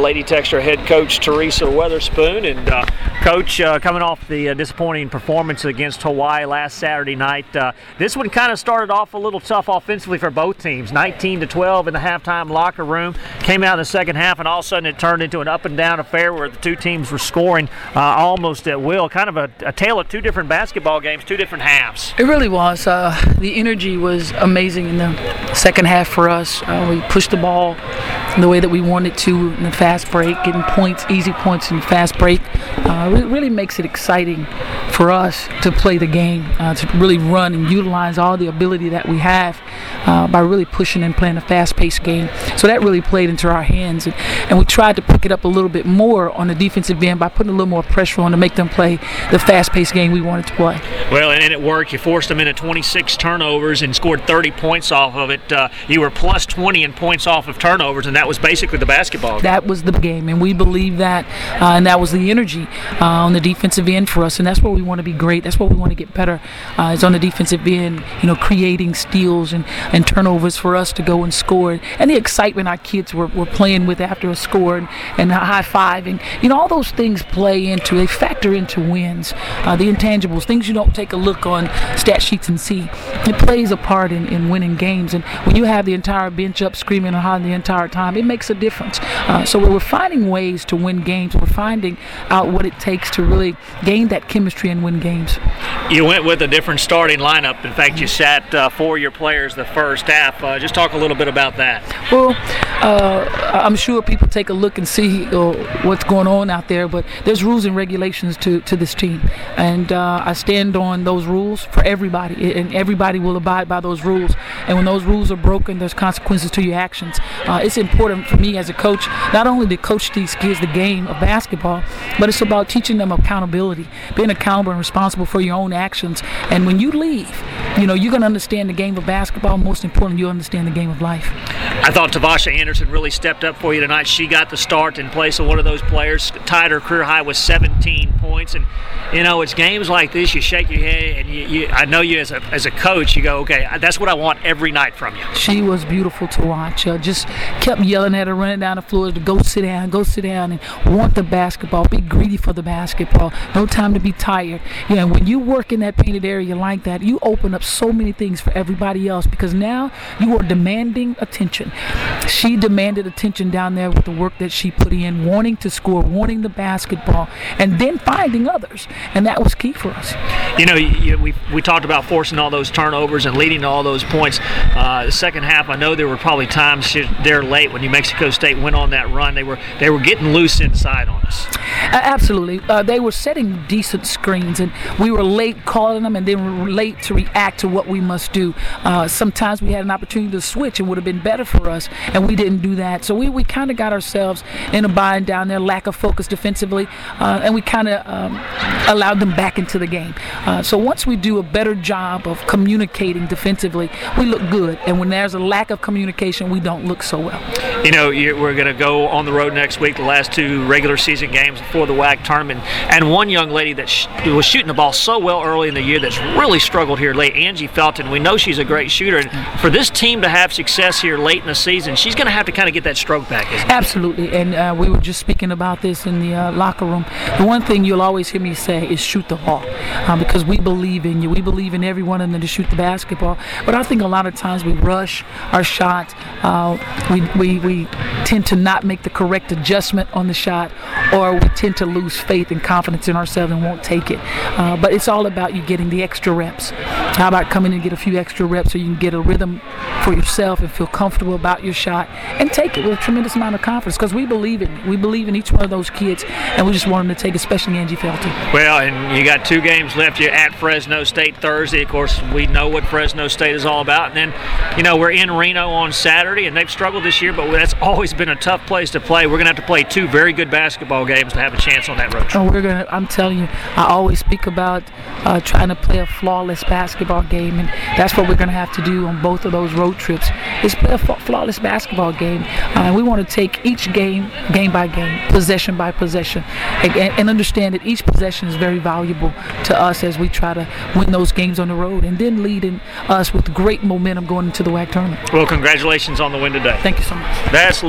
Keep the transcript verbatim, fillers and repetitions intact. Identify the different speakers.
Speaker 1: Lady Techster head coach Teresa Weatherspoon. And uh, Coach, uh, coming off the uh, disappointing performance against Hawaii last Saturday night, uh, this one kind of started off a little tough offensively for both teams. nineteen to twelve in the halftime locker room. Came out in the second half, and all of a sudden it turned into an up-and-down affair where the two teams were scoring uh, almost at will. Kind of a, a tale of two different basketball games, two different halves.
Speaker 2: It really was. Uh, the energy was amazing in the second half for us. Uh, we pushed the ball the way that we wanted to in the fast break, getting points, easy points in the fast break. Uh, it really makes it exciting for us to play the game, uh, to really run and utilize all the ability that we have uh, by really pushing and playing a fast-paced game. So that really played into our hands, and, and we tried to pick it up a little bit more on the defensive end by putting a little more pressure on to make them play the fast-paced game we wanted to play.
Speaker 1: Well, and, and it worked. You forced them into twenty-six turnovers and scored thirty points off of it. Uh, you were plus twenty in points off of turnovers, and that was basically the basketball game.
Speaker 2: That was the game, and we believe that, uh, and that was the energy uh, on the defensive end for us, and that's where we want to be great. That's where we want to get better, uh, is on the defensive end, you know, creating steals and, and turnovers for us to go and score, and the excitement our kids were, were playing with after a score, and, and high-fiving. You know, all those things play into, they factor into wins, uh, the intangibles, things you don't take a look on stat sheets and see. It plays a part in, in winning games, and when you have the entire bench up screaming and hollering the entire time, it makes a difference. Uh, so we're finding ways to win games. We're finding out what it takes to really gain that chemistry and win games.
Speaker 1: You went with a different starting lineup. In fact, you sat uh, four of your players the first half. Uh, just talk a little bit about that.
Speaker 2: Well, uh, I'm sure people take a look and see uh, what's going on out there, but there's rules and regulations to, to this team, and uh, I stand on those rules for everybody, and everybody will abide by those rules. And when those rules are broken, there's consequences to your actions. Uh, it's important for me as a coach not only to coach these kids the game of basketball, but it's about teaching them accountability, being accountable and responsible for your own actions. And when you leave, you know, you're going to understand the game of basketball. Most important, you'll understand the game of life.
Speaker 1: I thought Tavasha Anderson really stepped up for you tonight. She got the start in place of one of those players, tied her career high with seventeen points. And, you know, it's games like this, you shake your head, and you, you, I know you as a, as a coach, you go, okay, that's what I want every night from you.
Speaker 2: She was beautiful to watch. Uh, just kept yelling at her, running down the floor to go sit down, go sit down, and want the basketball, be greedy for the basketball, no time to be tired. You know, when you work in that painted area like that, you open up so many things for everybody else, because now you are demanding attention. She demanded attention down there with the work that she put in, wanting to score, wanting the basketball, and then finding others, and that was key for us.
Speaker 1: You know, you, we we talked about forcing all those turnovers and leading to all those points. Uh, the second half, I know there were probably times there late when New Mexico State went on that run. They were they were getting loose inside on us.
Speaker 2: Uh, absolutely. Uh, they were setting decent screens, and we were late calling them, and then we were late to react to what we must do. Uh, sometimes we had an opportunity to switch and would have been better for us, and we didn't do that. So we, we kind of got ourselves in a bind down there, lack of focus defensively, uh, and we kind of um, allowed them back into the game. Uh, so once we do a better job of communicating defensively, we look good, and when there's a lack of communication, we don't look so well.
Speaker 1: You know, you, we're going to go on the road next week, the last two regular season games before the W A C tournament, and one young lady that sh- was shooting the ball so well early in the year that's really struggled here late, Angie Felton. We know she's a great shooter, and for this team to have success here late in the season, she's going to have to kind of get that stroke back, isn't it?
Speaker 2: Absolutely, and uh, we were just speaking about this in the uh, locker room. The one thing you'll always hear me say is shoot the ball, uh, because we believe in you. We believe in everyone in there to shoot the basketball, but I think a lot of times we rush our shot. Uh, we, we, we tend to not make the correct adjustment on the shot, or we tend to lose faith and confidence in ourselves and won't take it. Uh, but it's all about you getting the extra reps. How about coming and get a few extra reps so you can get a rhythm for yourself and feel comfortable about your shot and take it with a tremendous amount of confidence, because we believe in we believe in each one of those kids, and we just want them to take, especially Angie Felton.
Speaker 1: Well, and you got two games left. You're at Fresno State Thursday. Of course, we know what Fresno State is all about. And then, you know, we're in Reno on Saturday, and they've struggled this year, but that's always been a tough place to play. We're going to have to play two very good basketball games to have a chance on that road trip.
Speaker 2: Oh, we're gonna. I'm telling you, I always speak about uh, trying to play a flawless basketball game, and that's what we're going to have to do on both of those road trips. Is play a flawless basketball game. Uh, we want to take each game, game by game, possession by possession, and, and understand that each possession is very valuable to us as we try to win those games on the road, and then leading us with great momentum going into the W A C tournament.
Speaker 1: Well, congratulations on the win today.
Speaker 2: Thank you so much.
Speaker 1: That's